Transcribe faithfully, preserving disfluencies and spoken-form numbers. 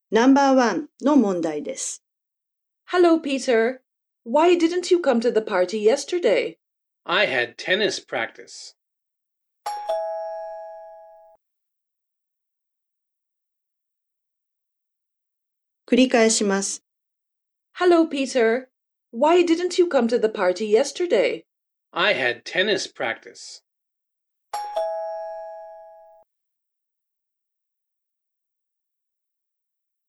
ナンバーワンの問題です。 Hello, Peter. Why didn't you come to the party yesterday? I had tennis practice. 繰り返します。 Hello, Peter. Why didn't you come to the party yesterday? I had tennis practice.